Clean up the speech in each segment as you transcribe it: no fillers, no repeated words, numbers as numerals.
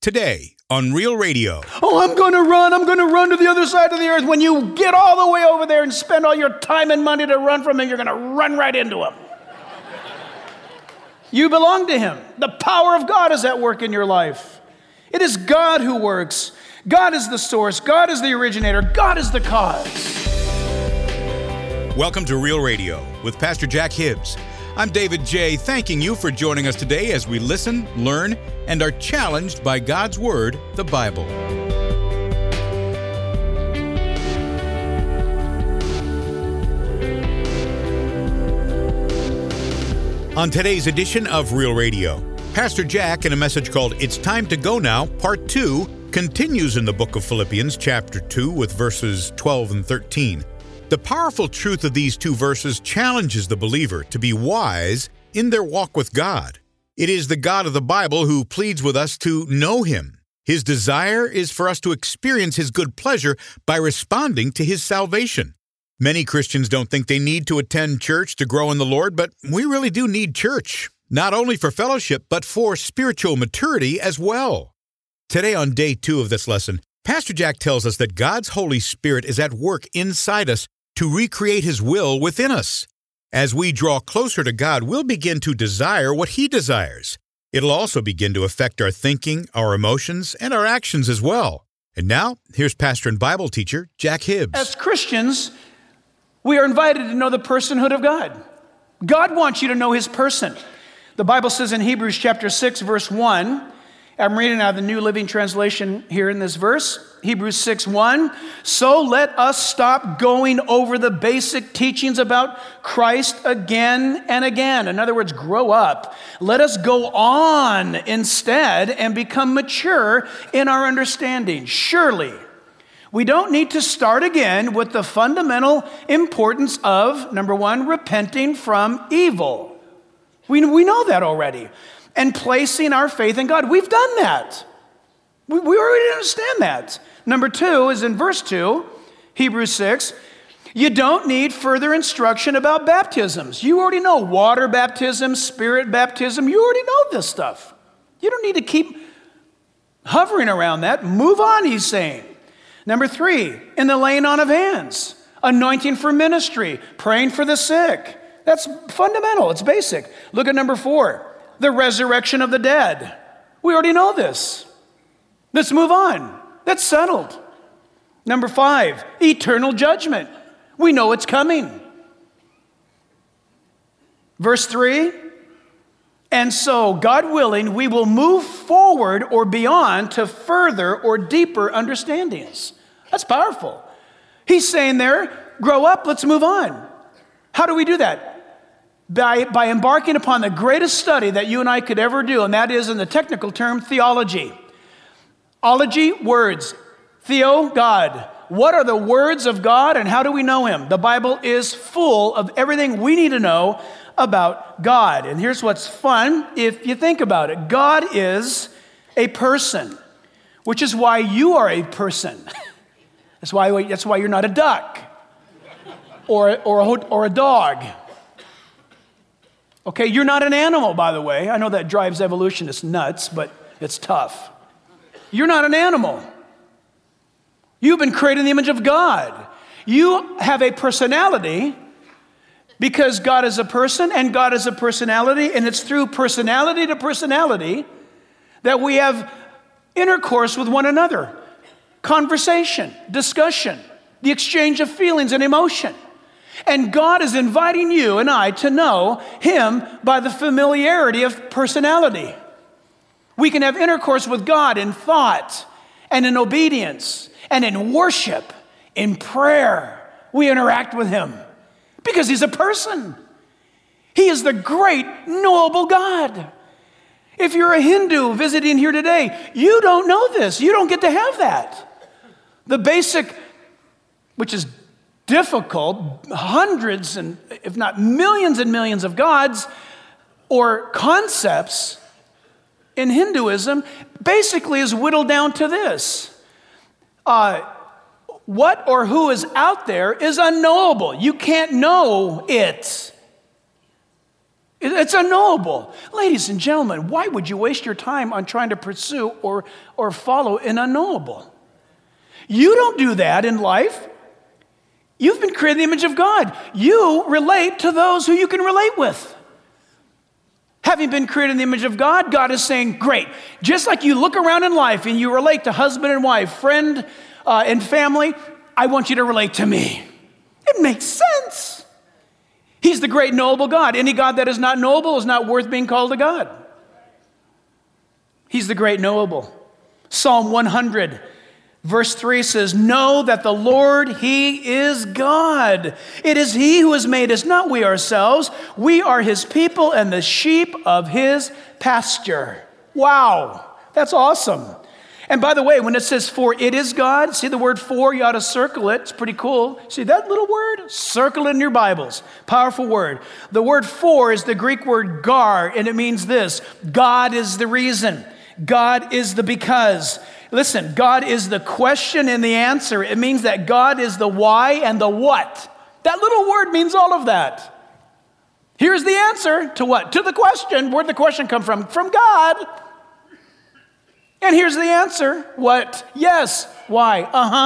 Today on Real Radio. Oh, I'm going to run to the other side of the earth. When you get all the way over there and spend all your time and money to run from him, you're going to run right into him. You belong to him. The power of God is at work in your life. It is God who works. God is the source. God is the originator. God is the cause. Welcome to Real Radio with Pastor Jack Hibbs. I'm David J., thanking you for joining us today as we listen, learn, and are challenged by God's Word, the Bible. On today's edition of Real Radio, Pastor Jack, in a message called It's Time to Go Now, Part 2, continues in the book of Philippians, chapter 2, with verses 12 and 13. The powerful truth of these two verses challenges the believer to be wise in their walk with God. It is the God of the Bible who pleads with us to know Him. His desire is for us to experience His good pleasure by responding to His salvation. Many Christians don't think they need to attend church to grow in the Lord, but we really do need church, not only for fellowship, but for spiritual maturity as well. Today on day 2 of this lesson, Pastor Jack tells us that God's Holy Spirit is at work inside us to recreate His will within us. As we draw closer to God, we'll begin to desire what He desires. It'll also begin to affect our thinking, our emotions, and our actions as well. And now, here's pastor and Bible teacher, Jack Hibbs. As Christians, we are invited to know the personhood of God. God wants you to know His person. The Bible says in Hebrews chapter 6, verse 1, I'm reading out of the New Living Translation here in this verse, Hebrews 6:1. So let us stop going over the basic teachings about Christ again and again. In other words, grow up. Let us go on instead and become mature in our understanding. Surely, we don't need to start again with the fundamental importance of, number 1, repenting from evil. We know that already. And placing our faith in God. We've done that. We already understand that. Number 2 is in verse 2, Hebrews 6. You don't need further instruction about baptisms. You already know water baptism, spirit baptism. You already know this stuff. You don't need to keep hovering around that. Move on, he's saying. Number 3, in the laying on of hands, anointing for ministry, praying for the sick. That's fundamental. It's basic. Look at number 4. The resurrection of the dead. We already know this. Let's move on. That's settled. Number 5, eternal judgment. We know it's coming. Verse 3, and so, God willing, we will move forward or beyond to further or deeper understandings. That's powerful. He's saying there, grow up, let's move on. How do we do that? By embarking upon the greatest study that you and I could ever do, and that is, in the technical term, theology. Ology, words. Theo, God. What are the words of God and how do we know Him? The Bible is full of everything we need to know about God. And here's what's fun if you think about it. God is a person, which is why you are a person. That's why you're not a duck or a dog. Okay, you're not an animal, by the way. I know that drives evolutionists nuts, but it's tough. You're not an animal. You've been created in the image of God. You have a personality because God is a person and God is a personality, and it's through personality to personality that we have intercourse with one another. Conversation, discussion, the exchange of feelings and emotion. And God is inviting you and I to know Him by the familiarity of personality. We can have intercourse with God in thought and in obedience and in worship, in prayer. We interact with Him because He's a person. He is the great, knowable God. If you're a Hindu visiting here today, you don't know this. You don't get to have that. The basic, which is difficult, hundreds and if not millions and millions of gods or concepts in Hinduism basically is whittled down to this. What or who is out there is unknowable. You can't know it. It's unknowable. Ladies and gentlemen, why would you waste your time on trying to pursue or follow an unknowable? You don't do that in life. You've been created in the image of God. You relate to those who you can relate with. Having been created in the image of God, God is saying, great. Just like you look around in life and you relate to husband and wife, friend and family, I want you to relate to me. It makes sense. He's the great knowable God. Any God that is not knowable is not worth being called a God. He's the great knowable. Psalm 100, verse 3 says, know that the Lord, He is God. It is He who has made us, not we ourselves. We are His people and the sheep of His pasture. Wow, that's awesome. And by the way, when it says for it is God, see the word for, you ought to circle it. It's pretty cool. See that little word? Circle it in your Bibles. Powerful word. The word for is the Greek word gar, and it means this. God is the reason. God is the because. Listen, God is the question and the answer. It means that God is the why and the what. That little word means all of that. Here's the answer to what? To the question. Where'd the question come from? From God. And here's the answer. What? Yes. Why?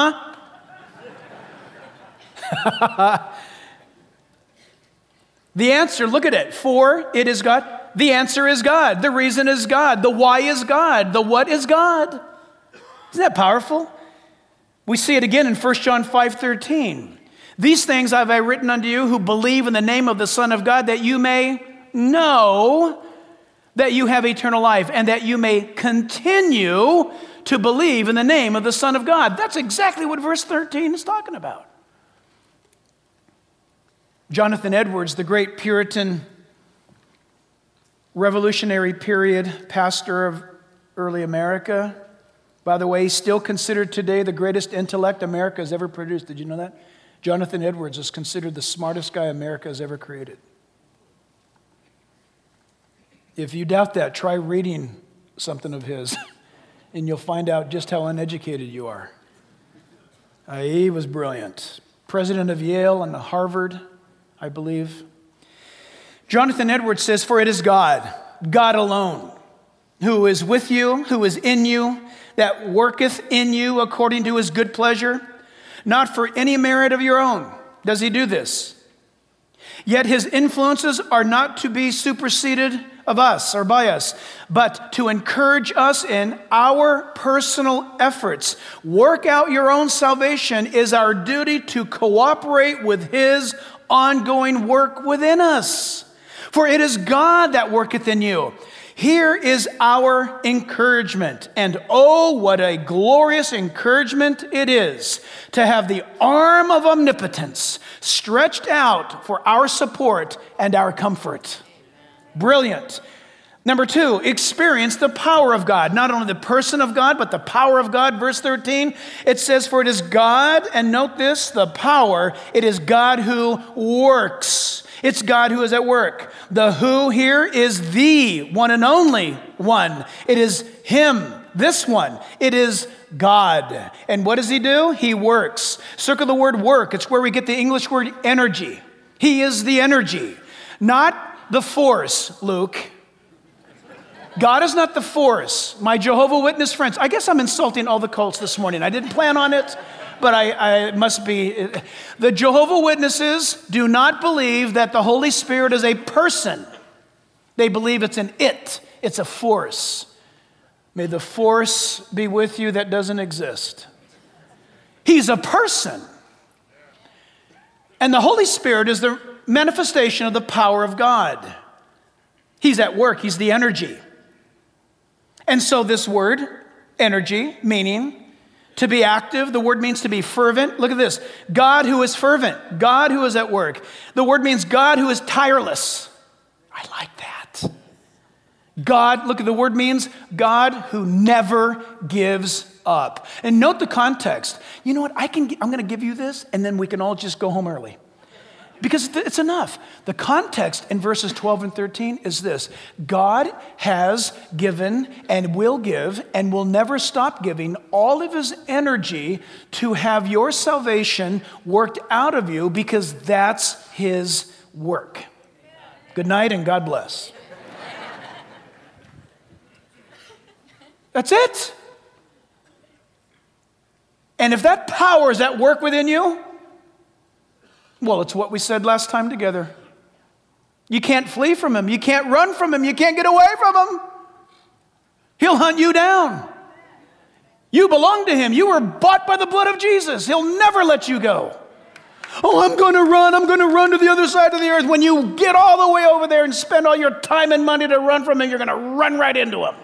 The answer, look at it. For it is God. The answer is God. The reason is God. The why is God. The what is God. Isn't that powerful? We see it again in 1 John 5:13. These things have I written unto you who believe in the name of the Son of God, that you may know that you have eternal life, and that you may continue to believe in the name of the Son of God. That's exactly what verse 13 is talking about. Jonathan Edwards, the great Puritan Revolutionary period pastor of early America, by the way, still considered today the greatest intellect America has ever produced. Did you know that? Jonathan Edwards is considered the smartest guy America has ever created. If you doubt that, try reading something of his, and you'll find out just how uneducated you are. He was brilliant. President of Yale and Harvard, I believe. Jonathan Edwards says, for it is God, God alone, who is with you, who is in you, that worketh in you according to His good pleasure, not for any merit of your own does He do this. Yet His influences are not to be superseded of us or by us, but to encourage us in our personal efforts. Work out your own salvation is our duty to cooperate with His ongoing work within us. For it is God that worketh in you. Here is our encouragement. And oh, what a glorious encouragement it is to have the arm of omnipotence stretched out for our support and our comfort. Brilliant. Number 2, experience the power of God. Not only the person of God, but the power of God. Verse 13, it says, for it is God, and note this, the power, it is God who works. It's God who is at work. The who here is the one and only one. It is Him, this one. It is God. And what does He do? He works. Circle the word work. It's where we get the English word energy. He is the energy, not the force, Luke. God is not the force. My Jehovah's Witness friends, I guess I'm insulting all the cults this morning. I didn't plan on it, but I must be. The Jehovah's Witnesses do not believe that the Holy Spirit is a person. They believe it's an it. It's a force. May the force be with you that doesn't exist. He's a person. And the Holy Spirit is the manifestation of the power of God. He's at work. He's the energy. And so this word, energy, meaning to be active, the word means to be fervent. Look at this. God who is fervent. God who is at work. The word means God who is tireless. I like that. God, look at the word means God who never gives up. And note the context. You know what? I'm going to give you this, and then we can all just go home early. Because it's enough. The context in verses 12 and 13 is this. God has given and will give and will never stop giving all of His energy to have your salvation worked out of you, because that's His work. Good night and God bless. That's it. And if that power is at work within you, well, it's what we said last time together. You can't flee from him. You can't run from him. You can't get away from him. He'll hunt you down. You belong to him. You were bought by the blood of Jesus. He'll never let you go. Oh, I'm going to run to the other side of the earth. When you get all the way over there and spend all your time and money to run from him, you're going to run right into him.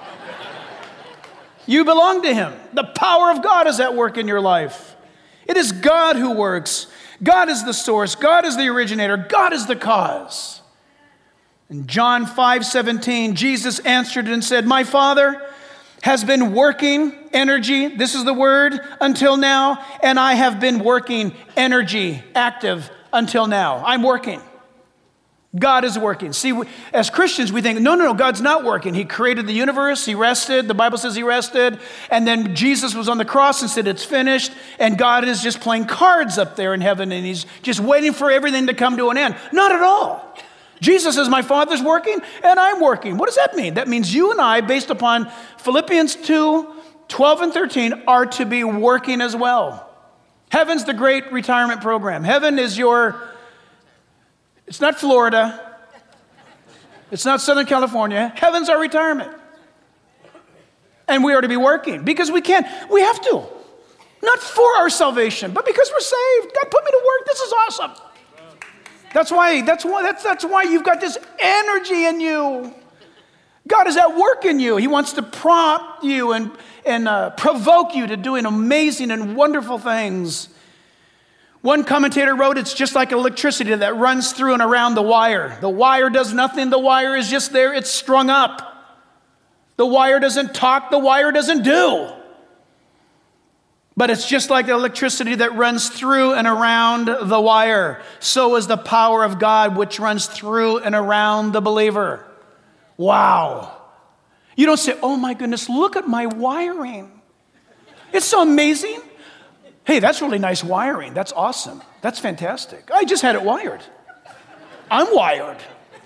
You belong to him. The power of God is at work in your life. It is God who works. God is the source. God is the originator. God is the cause. In John 5:17, Jesus answered and said, my Father has been working energy, this is the word, until now, and I have been working energy, active, until now. I'm working. God is working. See, as Christians, we think, no, God's not working. He created the universe, he rested, the Bible says he rested, and then Jesus was on the cross and said, it's finished, and God is just playing cards up there in heaven, and he's just waiting for everything to come to an end. Not at all. Jesus says, my Father's working, and I'm working. What does that mean? That means you and I, based upon Philippians 2:12 and 13, are to be working as well. Heaven's the great retirement program. Heaven is it's not Florida. It's not Southern California. Heaven's our retirement. And we are to be working because we have to. Not for our salvation, but because we're saved. God put me to work. This is awesome. That's why you've got this energy in you. God is at work in you. He wants to prompt you and provoke you to doing amazing and wonderful things. One commentator wrote, it's just like electricity that runs through and around the wire. The wire does nothing. The wire is just there. It's strung up. The wire doesn't talk. The wire doesn't do. But it's just like the electricity that runs through and around the wire. So is the power of God which runs through and around the believer. Wow. You don't say, oh my goodness, look at my wiring. It's so amazing. Hey, that's really nice wiring. That's awesome. That's fantastic. I just had it wired. I'm wired.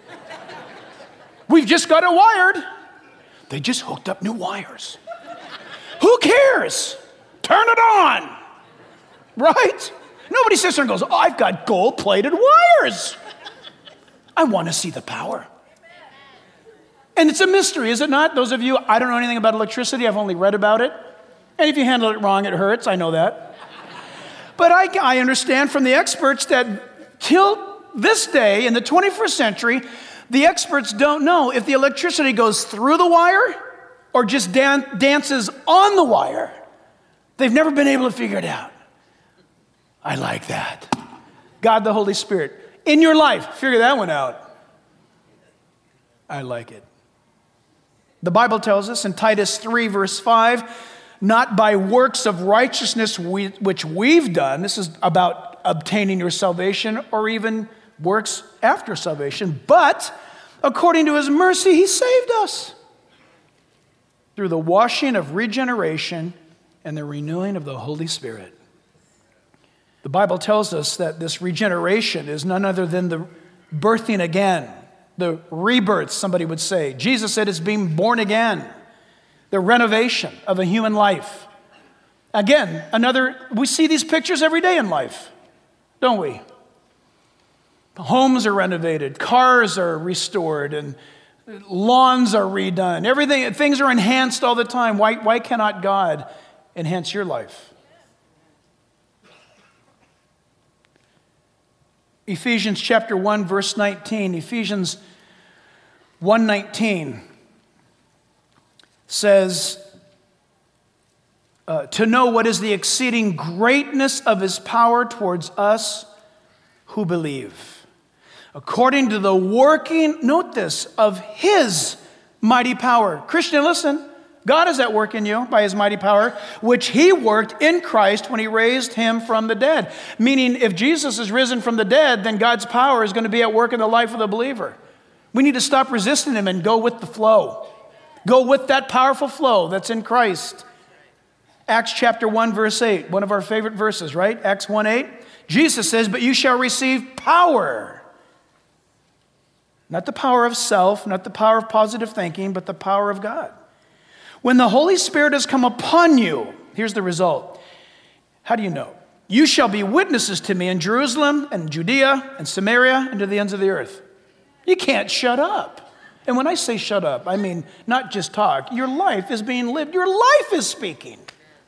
We've just got it wired. They just hooked up new wires. Who cares? Turn it on. Right? Nobody sits there and goes, oh, I've got gold-plated wires. I want to see the power. And it's a mystery, is it not? Those of you, I don't know anything about electricity. I've only read about it. And if you handle it wrong, it hurts. I know that. But I understand from the experts that till this day, in the 21st century, the experts don't know if the electricity goes through the wire or just dances on the wire. They've never been able to figure it out. I like that. God the Holy Spirit, in your life, figure that one out. I like it. The Bible tells us in Titus 3, verse 5, not by works of righteousness which we've done. This is about obtaining your salvation or even works after salvation. But according to his mercy, he saved us through the washing of regeneration and the renewing of the Holy Spirit. The Bible tells us that this regeneration is none other than the birthing again, the rebirth, somebody would say. Jesus said it's being born again. The renovation of a human life. Again, we see these pictures every day in life, don't we? Homes are renovated, cars are restored, and lawns are redone. Things are enhanced all the time. Why cannot God enhance your life? Ephesians chapter 1, verse 19. Ephesians 1:19. Says, to know what is the exceeding greatness of his power towards us who believe. According to the working, note this, of his mighty power. Christian, listen, God is at work in you by his mighty power, which he worked in Christ when he raised him from the dead. Meaning, if Jesus is risen from the dead, then God's power is going to be at work in the life of the believer. We need to stop resisting him and go with the flow. Go with that powerful flow that's in Christ. Acts chapter 1, verse 8, one of our favorite verses, right? Acts 1:8. Jesus says, but you shall receive power Not the power of self, not the power of positive thinking, but the power of God. When the Holy Spirit has come upon you, here's the result. How do you know? You shall be witnesses to me in Jerusalem and Judea and Samaria and to the ends of the earth. You can't shut up. And when I say shut up, I mean not just talk. Your life is being lived. Your life is speaking.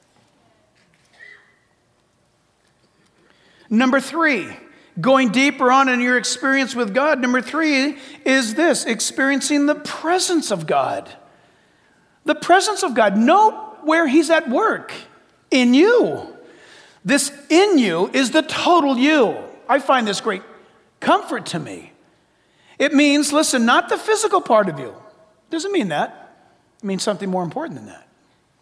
Number 3, going deeper on in your experience with God. Number 3 is this, experiencing the presence of God. The presence of God. Know where he's at work. In you. This in you is the total you. I find this great comfort to me. It means, listen, not the physical part of you. Doesn't mean that. It means something more important than that.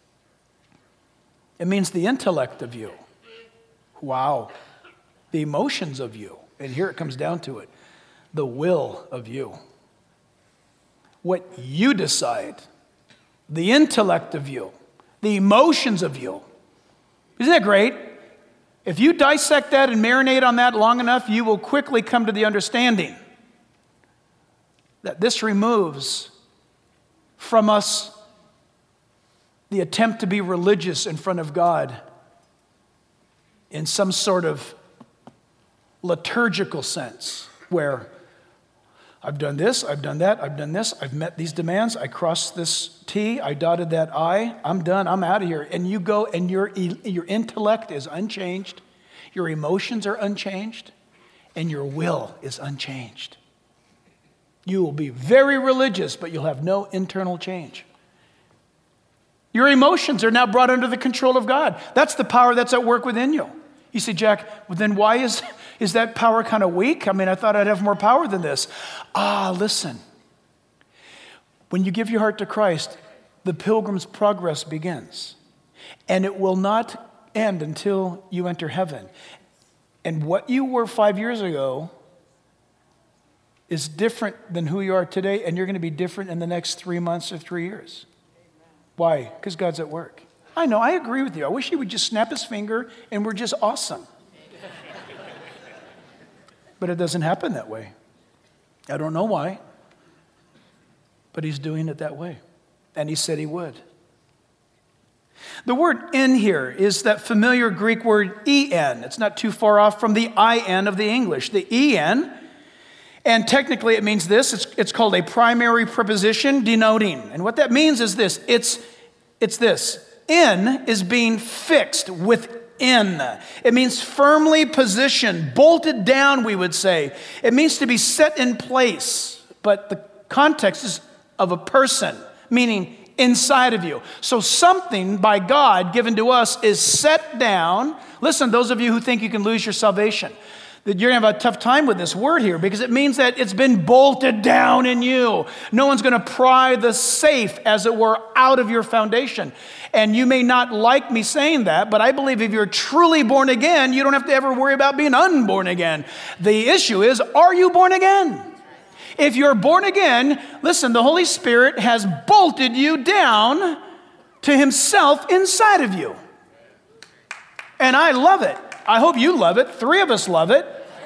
It means the intellect of you. Wow. The emotions of you. And here it comes down to it. The will of you. What you decide. The intellect of you. The emotions of you. Isn't that great? If you dissect that and marinate on that long enough, you will quickly come to the understanding that this removes from us the attempt to be religious in front of God in some sort of liturgical sense, where I've done this, I've done that, I've done this, I've met these demands, I crossed this T, I dotted that I, I'm done, I'm out of here. And you go and your intellect is unchanged, your emotions are unchanged, and your will is unchanged. You will be very religious, but you'll have no internal change. Your emotions are now brought under the control of God. That's the power that's at work within you. You say, Jack, well, then why is that power kind of weak? I mean, I thought I'd have more power than this. Listen. When you give your heart to Christ, the pilgrim's progress begins. And it will not end until you enter heaven. And what you were 5 years ago is different than who you are today, and you're going to be different in the next 3 months or 3 years. Why? Because God's at work. I know, I agree with you. I wish he would just snap his finger and we're just awesome. But it doesn't happen that way. I don't know why, but he's doing it that way. And he said he would. The word in here is that familiar Greek word en. It's not too far off from the in of the English. The en, and technically it means this. It's called a primary preposition denoting. And what that means is this. It's this. In is being fixed within. It means firmly positioned, bolted down, we would say. It means to be set in place. But the context is of a person, meaning inside of you. So something by God given to us is set down. Listen, those of you who think you can lose your salvation, that you're going to have a tough time with this word here because it means that it's been bolted down in you. No one's going to pry the safe, as it were, out of your foundation. And you may not like me saying that, but I believe if you're truly born again, you don't have to ever worry about being unborn again. The issue is, are you born again? If you're born again, listen, the Holy Spirit has bolted you down to himself inside of you. And I love it. I hope you love it. 3 of us love it.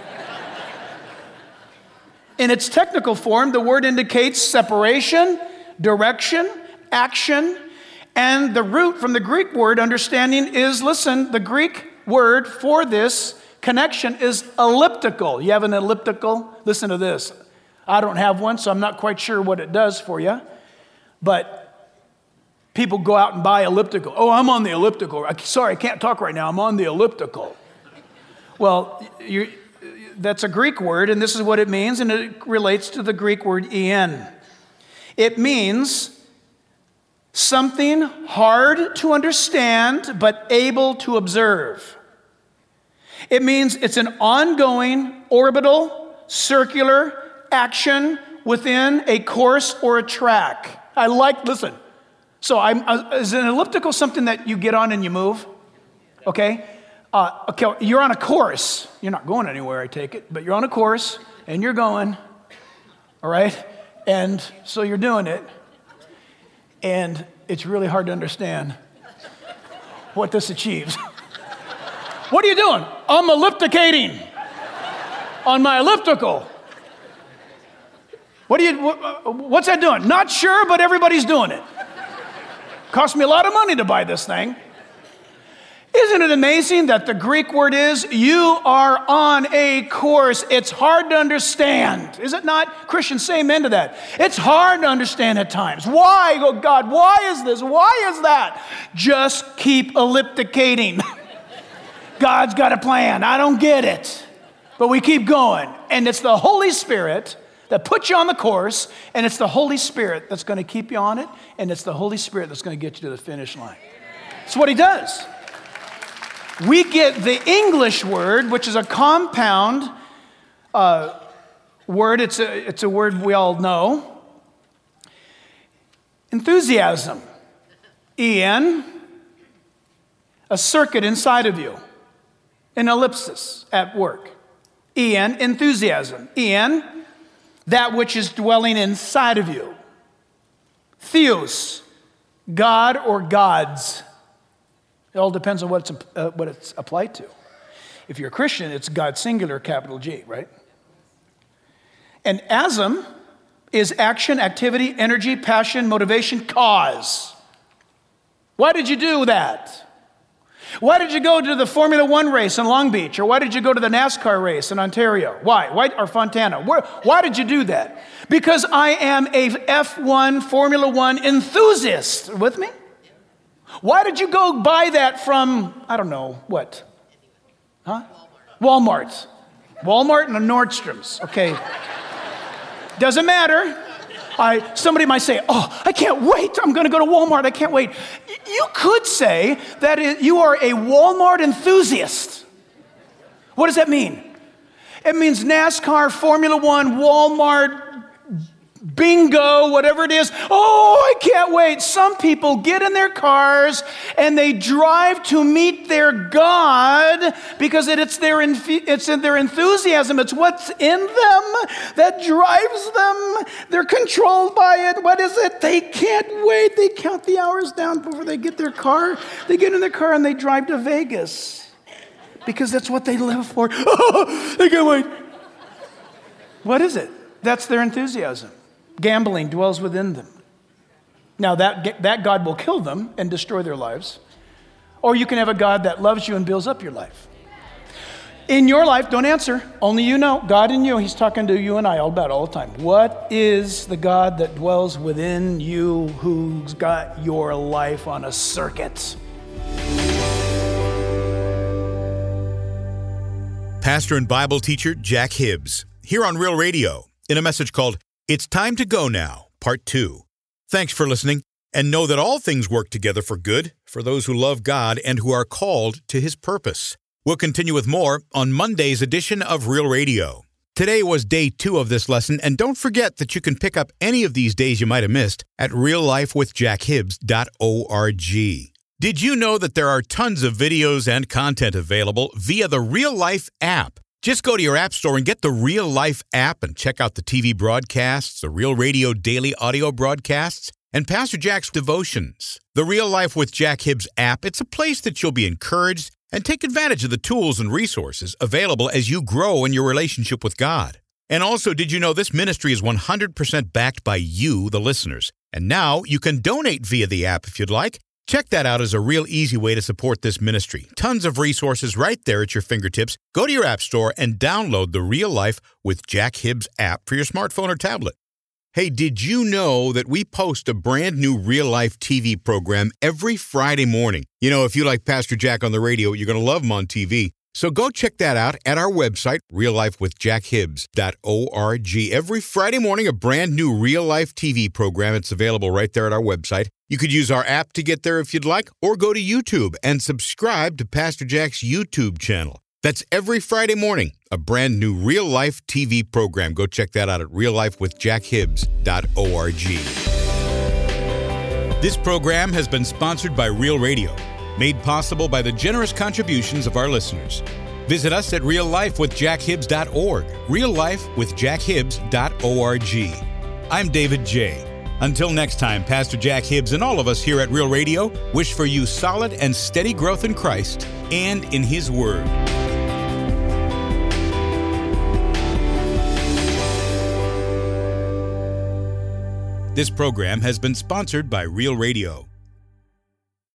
In its technical form, the word indicates separation, direction, action, and the root from the Greek word understanding is, listen, the Greek word for this connection is elliptical. You have an elliptical? Listen to this. I don't have one, so I'm not quite sure what it does for you. But people go out and buy elliptical. Oh, I'm on the elliptical. Sorry, I can't talk right now. I'm on the elliptical. Well, that's a Greek word, and this is what it means, and it relates to the Greek word en. It means something hard to understand, but able to observe. It means it's an ongoing, orbital, circular action within a course or a track. Listen. So is an elliptical something that you get on and you move? Okay? Okay, you're on a course. You're not going anywhere, I take it, but you're on a course and you're going, all right? And so you're doing it, and it's really hard to understand what this achieves. What are you doing? I'm ellipticating on my elliptical. What's that doing? Not sure, but everybody's doing it. Cost me a lot of money to buy this thing. Isn't it amazing that the Greek word is, you are on a course. It's hard to understand. Is it not? Christians, say amen to that. It's hard to understand at times. Why? Oh God, why is this? Why is that? Just keep ellipticating. God's got a plan. I don't get it. But we keep going. And it's the Holy Spirit that puts you on the course, and it's the Holy Spirit that's going to keep you on it, and it's the Holy Spirit that's going to get you to the finish line. That's what he does. We get the English word, which is a compound word. It's a word we all know. Enthusiasm. En, a circuit inside of you. An ellipsis at work. En, enthusiasm. En, that which is dwelling inside of you. Theos, God or gods. It all depends on what it's applied to. If you're a Christian, it's God singular, capital G, right? And asm is action, activity, energy, passion, motivation, cause. Why did you do that? Why did you go to the Formula One race in Long Beach? Or why did you go to the NASCAR race in Ontario? Why? Or Fontana? Why did you do that? Because I am a F1 Formula One enthusiast. With me? Why did you go buy that from, I don't know, what? Huh? Walmart. Walmart and Nordstrom's. Okay. Doesn't matter. Somebody might say, oh, I can't wait. I'm going to go to Walmart. I can't wait. You could say that you are a Walmart enthusiast. What does that mean? It means NASCAR, Formula One, Walmart, bingo, whatever it is. Oh, I can't wait. Some people get in their cars and they drive to meet their God because it's in their enthusiasm. It's what's in them that drives them. They're controlled by it. What is it? They can't wait. They count the hours down before they get their car. They get in their car and they drive to Vegas because that's what they live for. Oh, they can't wait. What is it? That's their enthusiasm. Gambling dwells within them. Now that God will kill them and destroy their lives. Or you can have a God that loves you and builds up your life. In your life, don't answer. Only you know. God in you, he's talking to you and I all the time. What is the God that dwells within you who's got your life on a circuit? Pastor and Bible teacher Jack Hibbs, here on Real Radio, in a message called It's Time to Go Now, Part 2. Thanks for listening, and know that all things work together for good for those who love God and who are called to His purpose. We'll continue with more on Monday's edition of Real Radio. Today was day 2 of this lesson, and don't forget that you can pick up any of these days you might have missed at reallifewithjackhibbs.org. Did you know that there are tons of videos and content available via the Real Life app? Just go to your app store and get the Real Life app and check out the TV broadcasts, the Real Radio daily audio broadcasts, and Pastor Jack's devotions. The Real Life with Jack Hibbs app, it's a place that you'll be encouraged and take advantage of the tools and resources available as you grow in your relationship with God. And also, did you know this ministry is 100% backed by you, the listeners? And now you can donate via the app if you'd like. Check that out as a real easy way to support this ministry. Tons of resources right there at your fingertips. Go to your app store and download the Real Life with Jack Hibbs app for your smartphone or tablet. Hey, did you know that we post a brand new Real Life TV program every Friday morning? You know, if you like Pastor Jack on the radio, you're going to love him on TV. So go check that out at our website, reallifewithjackhibbs.org. Every Friday morning, a brand new Real Life TV program. It's available right there at our website. You could use our app to get there if you'd like, or go to YouTube and subscribe to Pastor Jack's YouTube channel. That's every Friday morning, a brand new Real Life TV program. Go check that out at reallifewithjackhibbs.org. This program has been sponsored by Real Radio, made possible by the generous contributions of our listeners. Visit us at reallifewithjackhibbs.org, reallifewithjackhibbs.org. I'm David J. Until next time, Pastor Jack Hibbs and all of us here at Real Radio wish for you solid and steady growth in Christ and in His Word. This program has been sponsored by Real Radio.